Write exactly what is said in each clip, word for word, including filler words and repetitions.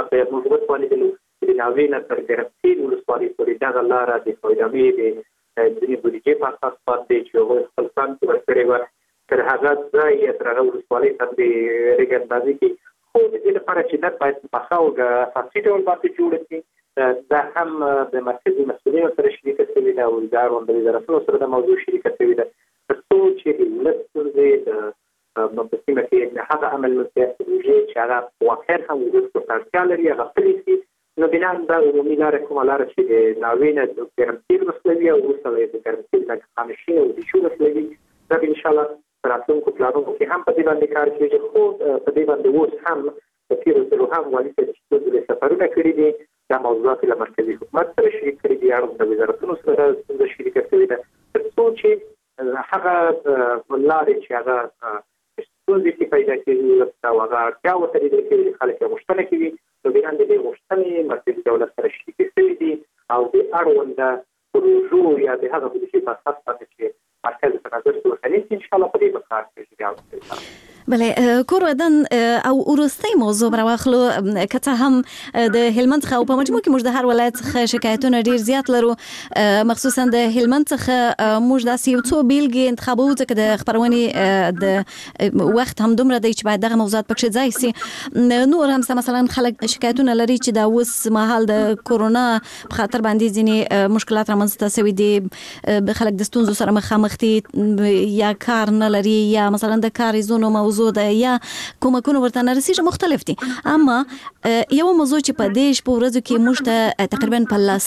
په موږ وتوانېدلو چې د ناوې نه تر ګرمسیر ولسوالۍ پورې دغه لاره د فایدامې د ځینې بودیجې په اساس پاتې چې هغوی خپل ځان کې ورکړې وه تر هغه ځای یا تر هغه ولسوالۍ ته د ریګ اندازې کې خو د دې لپاره چې دا باید په ښه او اساسي ډول باندې جوړه شي. دا هم د مرکزي مسؤلینو سره شریکه شوې ده او د اړونده وزارتونو سره د موضوع شریکه شوې ده تر څو چې د ولس ستونزې د په سیمه کې د هغه عمل ملکیت پروژې چې هغه واقعا هم ولس ته اړتیا لري هغه پلي شي. نو بنا دا عمومي لاره کومه لاره چې د ناوې نه د ګرمسیر وسلوي او وروسته د ګرمسیر نه خامشین او د شو وسلوي دا به انشاءالله په راتلونکو پلانونو کې هم په دې باندې کار کېږي. خو په دې باندې اوس هم په تېرو ځلو هم والي صاحب چې څو ځلې سفرونه کړي دي دا موضوعات له مرکزي حکومت سره شریک کړي دي اړونده وزارتونو سره ستونزه شریکه شوې ده تر څو چې هغه لارې چې هغه ستونزې کې پیدا کېږي او هغه اړتیا ورته لیدل کېږي خلک یې غوښتنه کوي نو بیا د دې غوښتنې مرکزي دولت سره شریکې شوي دي او د اړونده پروژو یا د هغه بودیجې په اساس باندې چې مرکز په نظر کې ورته انشاءالله په دې به کار کوي. بله کور ودان او وروستۍ موضوع راواخلو که څه هم د هلمند څخه او په مجموع کې موږ د هر ولایت څخه شکایتونه ډیر زیات لرو مخصوصا د هلمند څخه موږ داسې یو څو بیلګې انتخابوو ځکه د خپرونې د وخت هم دومره دی چې باید دغه موضوعات پکښې ځای سي. نور هم مثلا خلک شکایتونه لري چې دا اوس مهال د کورونا په خاطر باندې ځینې مشکلات رامنځته سوي دي خلک د ستونزو سره مخامخ دي یا کار نه لري یا مثلا د کار زونو موضوع ده یا کومکونه ورته نه رسیږي مختلف دي. اما یو موضوع چې په دې شپو ورځو کې موږ ته تقریبا په لاس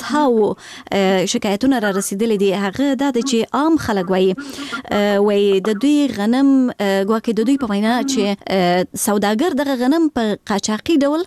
هاو شکایتونه را رسیدلې دي هغه دا دی چې عام خلک وایي وایي د دوی غنم ګواکې د دوی په وینا چې سوداګر دغه غنم په قاچاقي ډول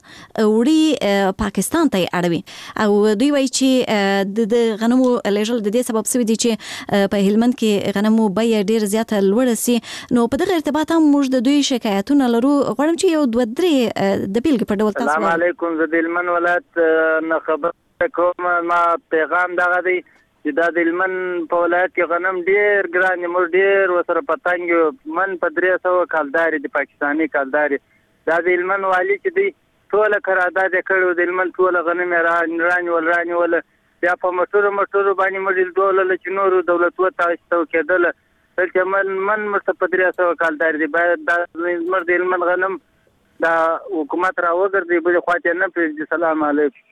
وړي پاکستان ته اړوي او دوی وایي چې د غنمو لیږل د دې سبب سوي دي چې په هلمند کې غنمو بیه ډېر زیاته لوړه سي. نو په دغه ارتباط هم موږ د دوی شکایتونه لرو غواړم چې یو دوه درې د بیلګې په ډول تاسو. السلام علیکم زه د هلمند ولایت نه خبره کوم. ما پیغام دغه دی چې دا د هلمند په ولایت کې غنم ډېر ګران دي موږ ډېر ورسره په تنګ یو من په درې سوه کالدارې دي پاکستاني کالدارې دا د هلمند والي چې دی ټوله قرارداد یې کړی و د هلمند ټوله غنم یې رانیول رانیول بیا په موټرو موټرو باندې موږ ډولله چې نورو دولتو ته کېدله بلکې من من مرته په درې سوه کالدارې دي باید دا زموږ د هلمند غنم دا حکومت را وګرځي بلې خوا ته نه پرېږدي. سلام علیکم.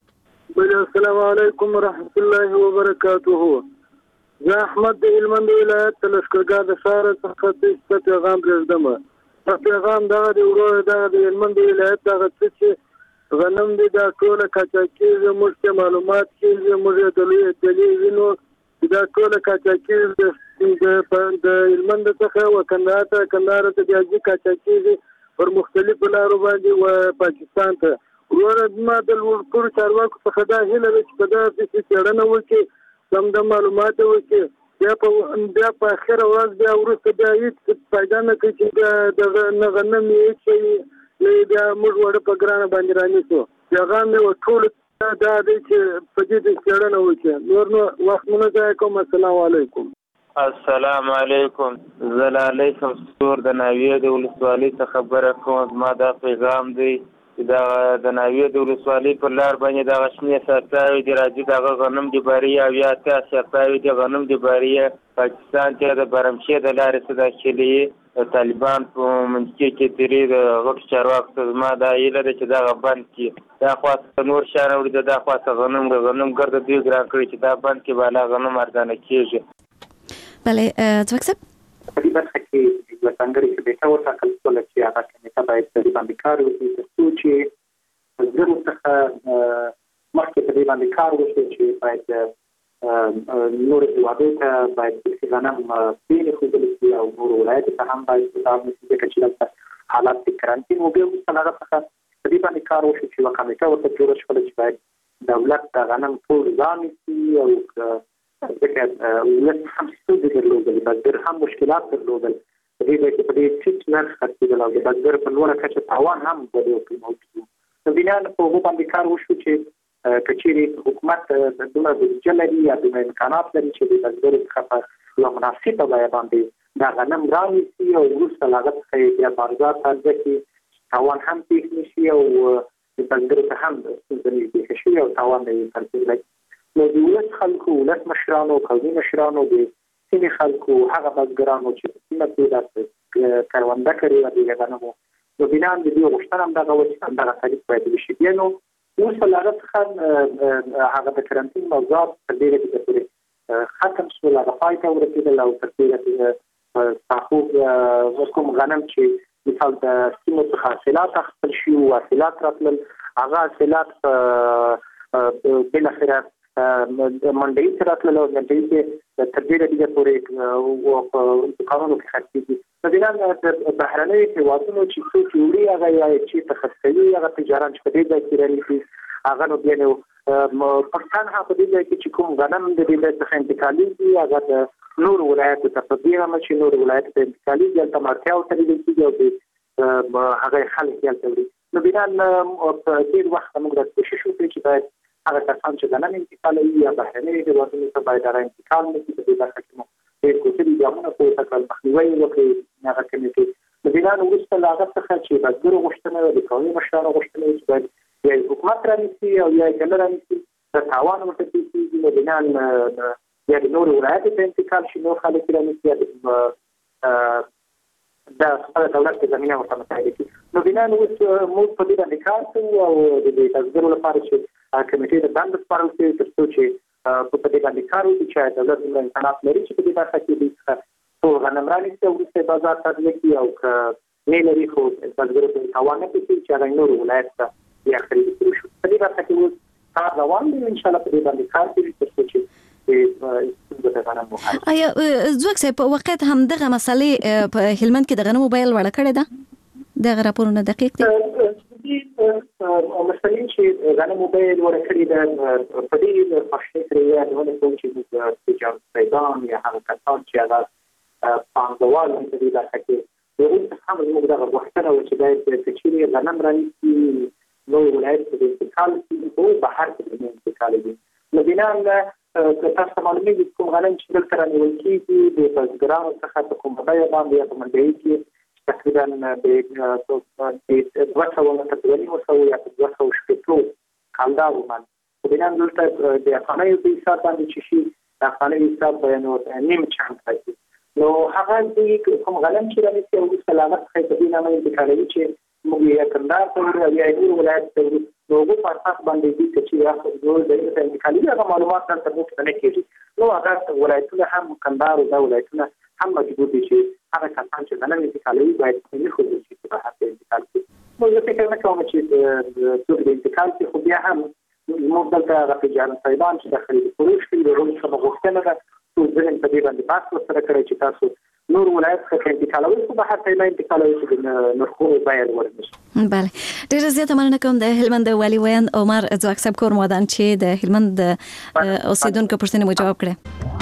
بله السلام علیکم ورحمت الله وبرکاته. زه احمد د هلمند ولایت د لښکرګاه د ښاره څخه څه پیغام پرېږدم. پیغام دغه دی ورور دغه د هلمند ولایت دغه څه چې غنم دی دا ټوله قاچاقېږي موږ ته معلومات کېږي موږ یې د لوی دلیل وینو دا ټوله قاچاقېږي د هلمند څخه و کندهار ته کندهار ته بیا ځي قاچاقېږي پر مختلفو لارو باندې و پاکستان ته. وروره زما د لوړپوړو چارواکو څخه دا هیله ده چې په دغه پسې څېړنه وکړي سم د معلومات وکړي بیا په بیا په اخره ورځ بیا وروسته بیا هېڅ فایده نه کوي چې دغه نه غنم یې هېڅ شی بیا موږ وړه په ګرانه باندې رانیسو. پیغام مې و ټولو دا دی چې په دې د څېړنه وکړي. نور نو وخت مو نه ضایع کوم. السلام علیکم. السلام علیکم. زه لالی شمسور د ناوې د ولسوالۍ څخه خبره کوم. زما دا پیغام دی چې دا د ناوې د ولسوالۍ پر لار باندې دغه شنې سرتاوې دي راځي دغه غنم د باریه او یا اتیا سرتاوې دي غنم د باریه پاکستان ته د برمشې د لارې څخه داخلي د طالبان په منځ کې تیرې د غټو چارواکو ته زما دا هیله ده چې دغه بند کړي. دا خواته نور شیان وړي دا خواته غنم غنم ګرده دوی ګران کړي چې دا بند کړي بالا غنم ارزانه کېږي. بله ځواک صاحب په دې برخه کې یوه ځانګړې کمیټه وټاکل شوله چې هغه کمیټه باید په دې باندې کار وکړي تر څو چې زرو څخه مخکې په دې باندې کار وشي چې باید نورو هېوادو ته باید داسې غنم پرېښودل شي او نورو ولایتو ته هم باید کتاب نشي ځکه چې دلته حالات د کرنټین و بیا وروسته له هغه څخه په دې باندې کار وشي چې یوه کمیټه ورته جوړه شوله چې باید دولت د غنم ټول ځان نیسي او ځکه ولس هم ستونزې درلودلې بزګر هم مشکلات درلودل په دې ځای کې په دې ټیټ نرخ خرڅېدل او د بزګر په لوړه کچه تاوان هم په دې کې موجود و. نو بنا په هغو باندې کار وشو چې که چېرې حکومت دومره بودیجه لري یا دومره امکانات لري چې د بزګرو څخه په یوه مناسبه بیه باندې دا غنم رانیسي او وروسته له هغه څخه یې بیا بازار ته عرضه کړي تاوان هم پېښ نه شي او بنګر ته هم ستونزې د شي او تاوان یې ترڅیلای نو د ولس خلکو ولس مشرانو قومي مشرانو د سیمې خلکو هغه بزګرانو چې سیمه کې د کروانده کوي د غنمو نو بنا د دې غوښتنه هم دغه وچ دغه تعریف باید وشي بیا نو اوس هغه څخه هغه د کرنټین موضوعات په ډېره کې پورې ختم شو لا پای ته ورسېدل او تر دې تاسو کوم غنم چې مثال د سیمو څخه حاصلات اخیستل شي او حاصلات راتلل هغه حاصلات بل اخره منډي سره راتلل او منډي کې تر دې لږه پورې او په قانونو کې خرڅېږي نو د بهرنۍ هیوادونو چې څو جوړي هغه یا چې تخصصي هغه تجارت په دې ځای کې لري هغه نو بیا نو پاکستان هغه په دې ځای کې چې کوم غنم د دې څخه انتقالي دي هغه د نور ولایتو ته په دې هم چې نور ولایتو ته انتقالي دي د مرکه او تدریس کیږي او هغه خلک یې تلوري نو بیا په دې وخت موږ د کوشش وکړو چې باید هغه کسان چې غنم انتقالوي یا بهرنۍ هیوادونو ته باید هغه انتقال نکړي په دې برخه کې د کوڅې ګامونه په تکل مخنیوي وکړي هغه کمیټې د بلان وروسته لا هغه څخه چې بزګر غوښتنه د قومي مشرانو غوښتنه چې باید یا حکومت رانیسي او یا کله رانیسي د تاوان ورته کیږي نو بلان یا د نور ولایتو ته انتقال شي نو خلک رانیسي د خپل دولت د زمينه ورته مسایل دي نو بلان اوس موږ په دې باندې کار کوو او د بزګرو لپاره چې کمیټې د باندې سپارل شوی تر څو چې په دې باندې کار وکړي چې دولت د امکانات لري چې په دې برخه کې د ټول غنم رانیسي او د بازار ته لګي او ک نه لري خو بزګر په توان کې چې هغه نور ولایت ته یا خرید کړو شو په دې برخه کې کار روان دی ان شاء الله په دې باندې کار کوي تر څو چې آیا زوک صاحب په وخت هم دغه مسلې په هلمند کې د غنمو بیل وړه کړې ده دغه راپورونه دقیق دي او مثلا چې غنمو بیل وړه کړې ده په دې پښتو کې یو ډول کوم چې د تجارت پیدان یا هغه کسان چې هغه پانګوال په دې برخه کې یو څه هم موږ دغه وختونه و چې باید چې غنم رانیسي نو ولایت په انتقال کې او بهر کې انتقال دي نو بنا که تاسو معلومه دي کوم غنم چې دلته رانیول کېږي د بزګرانو څخه په کوم ځای باندې په منډي کې تقریبا د دوه سوه نه تر دوه سوه یا دوه سوه شپږ کاندارو باندې بنا دلته د افغاني په حساب باندې چې شي د افغاني حساب بیانو نیم چاند کوي نو هغه د کوم غنم چې رانیسي او سلامت خې په دې نامه انتقالوي چې موږ یې کندار ته یا یې ولایت ته نو په اساس باندې دي چې یو د دې انتقالي هغه معلومات تر څو نه کېږي نو هغه ولایتونه هم کندار او ولایتونه هم مجبور دي چې هغه کسان چې غنم انتقالوي باید په خو دې چې په هغه انتقال کوي نو زه فکر نه کوم چې د انتقال کې خو بیا هم موږ دلته راځي پیدان چې د خرید فروش کې د روز څخه غوښتنه ده ټول ځین په دې باندې بحث سره کړی چې تاسو نور ولایت څخه انتقالوي خو به حتی نه انتقالوي چې د نرخونو بیان ورنشي بله ډیره زیاته مننه کوم د هلمند والي ویاند عمر ځواک صاحب کور مودان چې د هلمند اوسیدونکو پوښتنې مو جواب کړې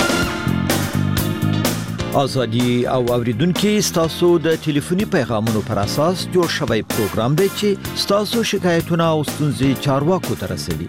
ازادي او اوریدونکو ستاسو د ټلیفوني پیغامونو پر اساس جوړ شوی پروګرام دی چې ستاسو شکایتونه او ستونزې چارواکو ته رسوي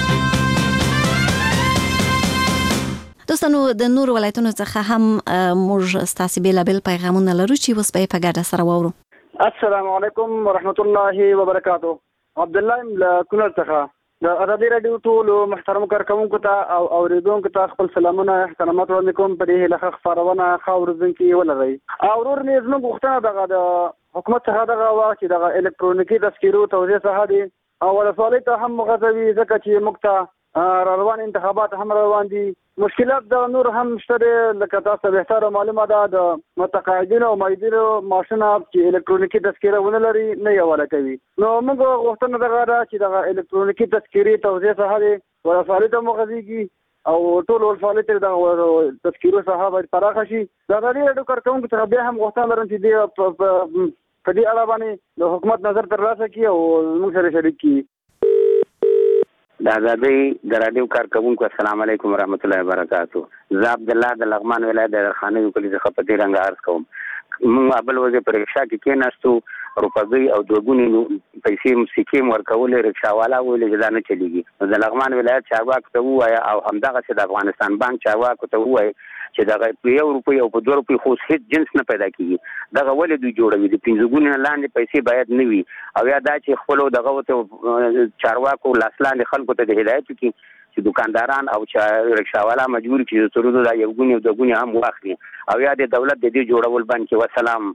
دوستانو د نور ولایتونو څخه هم موږ ستاسو بیلابل پیغامونه لرو چې اوس به په ګډه سره واورو السلام علیکم ورحمت الله وبرکاته عبد الله کولر څخه د ازادي رادیو ټول محترم کارکونکو ته او اوریدونکو ته خپل سلامونه احترامات وړاندې کوم په دې لخوا خبرونه خاور ځنکي ولري او ورور نه زموږ غوښتنه دغه د حکومت څخه دغه واکې دغه الکترونیکي تذکیرو توزیع څخه دي او ولسوالۍ ته هم غځوي ځکه چې موږ ته روان انتخابات هم روان دي مشکلات د نور هم شته لکه تاسو به تر معلومه ده د متقاعدین او مایدینو ماشینه چې الکترونیکي تذکیره ونه لري نه یواله کوي نو موږ غوښتنه دغه ده چې دغه الکترونیکي تذکیري توزیع څخه دي ولسوالۍ ته مغځيږي او ټول ولسوالۍ ته د تذکیرو څخه باید پراخه شي دا د ډېر کارکونکو څخه بیا هم غوښتنه لرم چې د په دې اړه باندې د حکومت نظر ترلاسه کړي او موږ سره شریک کړي د ازادۍ د رادیو کارکونکو السلام علیکم ورحمت الله وبرکاتو زه عبد الله د لغمان ولایت د درخانۍ کلی څخه په دې رنګ عرض کوم موږ ابل وځي پر رکشا کې کېناستو روپګي او دوګونی پیسې سکیم ورکول رکشاوالا ویل چې دا نه چلیږي د لغمان ولایت چارواکو ته وایي او همدغه چې د افغانستان بانک چارواکو ته وایي چې دغه یو روپۍ او په دوه روپۍ خو هیڅ جنس نه پیدا کیږي دغه ولې دوی جوړوي د پنځه ګونې لاندې پیسې باید نه وي او یا دا چې خپل دغه ته چارواکو لاس لاندې خلکو ته د هدایت وکړي چې دکانداران او چې رکشاوالا مجبور کړي چې سرودو دا یو ګونې او د ګونې هم واخلي او یا د دولت د دې جوړول بند کړي. وسلام.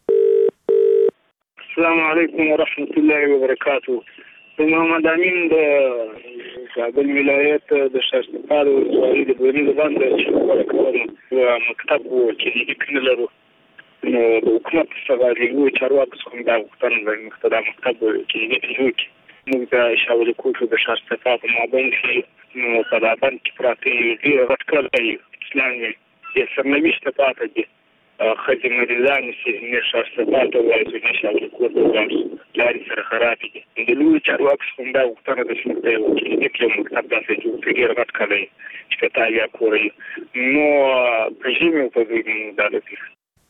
السلام علیکم ورحمت الله وبرکاته. محمد امین د کابل ولایت د شاشتپال ولسوالۍ د بوري بند شروع کوم مکتب چې لیک نه لرو نو د حکومت څخه د یو چارواکو څخه دا غوښتنه ده چې دا مکتب چې لیک جوړ موږ ته شاول کوټو د شاشتپال په مابین کې نو په دابن کې پراته دي راټکل اسلامي یې سرنوشت پاتې دي خځې مریضان چې نه شاشتپال ته وایي چې شاول کوټو لارې سره خراب دي د لوی چارواکو څخه دا غوښتنه ده چې د یو لیک مکتب داسې جوړ کړي ډېر غټ کړي چې په تایا کوري نو په ژمي په دې دالتي.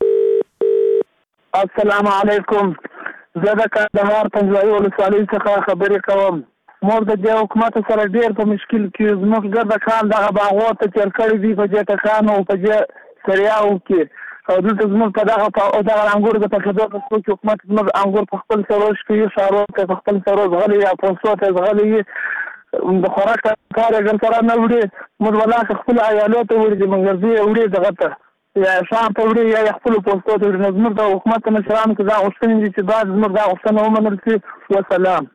السلام علیکم. زه د کندهار پنځوایي ولسوالۍ څخه خبرې کوم. موږ د دې حکومت سره ډېر په مشکل کې زموږ ګرده کال دغه باغو ته تېر کړي دي په جټکانو او په سریاو کې او دلته زموږ په دغه دغه انګور د پخېدو په څو کې حکومت زموږ انګور په خپل سروش کې شارو ته په خپل سروش غلي یا پوسټو ته غلي د خوراک کار یې ګرځره نه وړي موږ ولا خپل عیالو ته وړي موږ دې وړي دغه ته یا شام ته وړي یا خپل پوسټو ته وړي زموږ د حکومت مشران کې دا غوښتنې دي چې بعد زموږ دا غوښتنه ومنل شي. وسلام.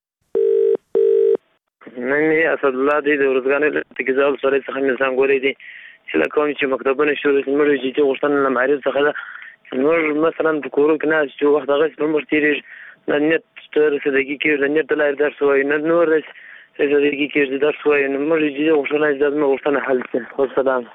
نن اسد الله دې د ورځګانې تکزال سره څخه انسان ګوري دي چې له کوم چې مکتبونه شروع شمړي چې غوښتنه له معرض څخه ده نور مثلا په کورو کې نه چې وخت هغه په مرتیری نه نت تر صدقې کې نه نت لای درس وای نه نور صدقې کې درس وای نو موږ چې غوښتنه د غوښتنه حل کړو. والسلام.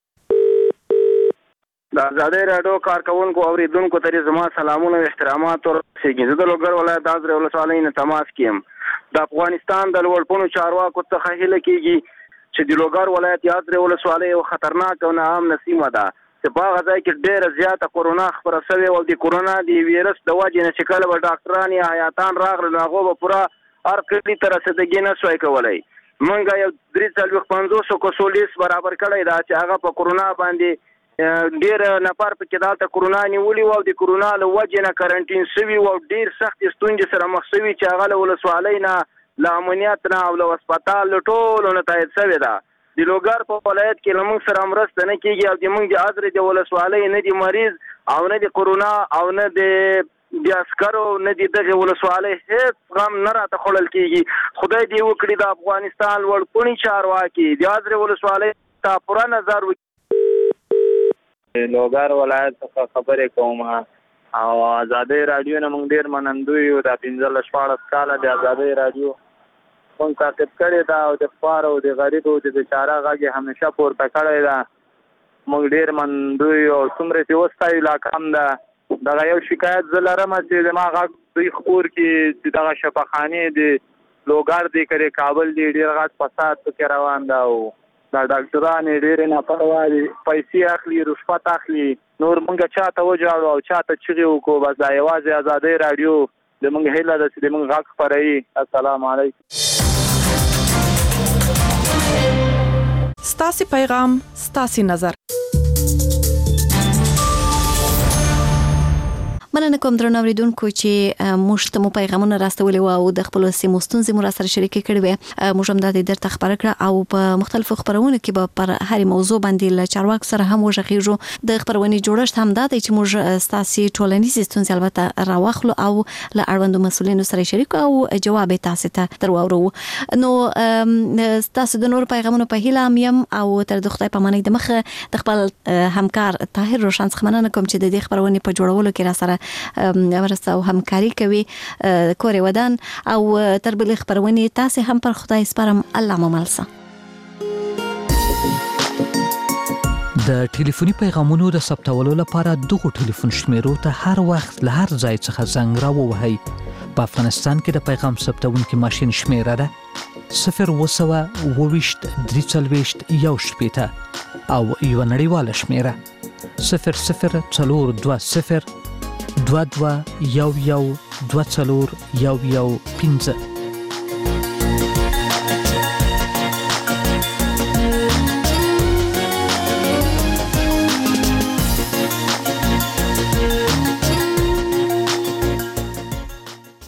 د آزادۍ راډیو کارکونکو اوریدونکو ته زما سلامونه او احترامات ورسېږي. زه د لوګر ولایت د ازرې ولسوالۍ نه تماس کوم. د افغانستان د لوړپوړو چارواکو څخه هیله کیږي چې د لوګر ولایت د ازرې ولسوالۍ یو خطرناک او ناامنه سیمه ده چې په هغه ځای کې ډېره زیاته کورونا خپره شوې او د کورونا د ویروس د وجې نه چې کله به ډاکټران یا حیاتان راغلل نو هغو به پوره هر کلي ته رسېدګي نه سوای کولی. موږ یو درې څلوېښت پنځوسو کسو لیست برابر کړی ده چې هغه په کورونا باندې ډېر نفر پکې دلته کورونا نیولي وو او د کورونا له وجې نه کرنټین شوي وو او ډېر سختې ستونزې سره مخ شوي چې هغه له ولسوالۍ نه له امنیت نه او له هسپتال له ټولو نه تایید شوې ده. د لوګر په ولایت کې له موږ سره مرسته نه کېږي او د موږ د ازرې د ولسوالۍ نه د مریض او نه د کورونا او نه د د عسکرو نه د دغې ولسوالۍ هېڅ غم نه راته خوړل کېږي. خدای دې وکړي د افغانستان لوړپوړي چارواکي د ازرې ولسوالۍ ته پوره نظر وکړي. لوګر ولایت څخه خبرې کوم او آزادۍ راډیو نه موږ ډېر منندوی یو. دا پنځلس شپاړس کاله د آزادۍ راډیو موږ تعقیب کړې ده او د خوار او د غریب او د بیچاره غږ یې همیشه پورته کړی ده. موږ ډېر منندوی یو او څومره چې وستایو لا کم ده. دغه یو شکایت زه لرم چې زما غږ دوی خپور کړي چې دغه شفاخانې د لوګر دی که د کابل دی ډېر غټ فساد پکې روان ده او دا ډاکټران یې ډېرې ناپروا دي پیسې اخلي رشوت اخلي. نور موږ چا ته وجاړو او چا ته چغې وکړو بس دا یوازې آزادۍ راډیو د موږ هیله ده چې د موږ غږ خپروي. السلام علیکم. ستاسې پیغام ستاسې نظر. مننه کوم درنو اوریدونکو چې موږ ته مو پیغامونه راستولي او د خپل سیمو ستونزې مو را سره شریکې کړې وې. موږ هم دا د درته خبره کړه او په مختلفو خبرونو کې به پر هر موضوع باندې له چارواکو سره هم وغږیږو. د خبرونې جوړښت هم دا دی چې موږ ستاسې ټولنیزې ستونزې البته راواخلو او له اړوندو مسؤلینو سره شریک او جواب یې تاسې ته در واورو. نو ستاسو د نورو پیغامونو په هیله هم یم او تر د خدای په امان د مخه د خپل همکار طاهر روشن څخه مننه کوم چې د دې خبرونې په جوړولو کې را سره مرسته او همکاري کوي. کور ودان او تر بلې خبرونې تاسې هم پر خدای سپارم. الله مو ملسه. د ټلیفوني پیغامونو د ثبتولو لپاره دغه ټلیفون شمیرو ته هر وخت له هر ځای څخه زنګ راووهئ. په افغانستان کې د پیغام ثبتونکي ماشین شمیره ده صفر اوه سوه اووه ویشت درې څلوېښت یو شپېته او یوه نړیواله شمیره صفر صفر څلور دوه صفر دوه دوه یو یو دوه څلور یو یو پنځه.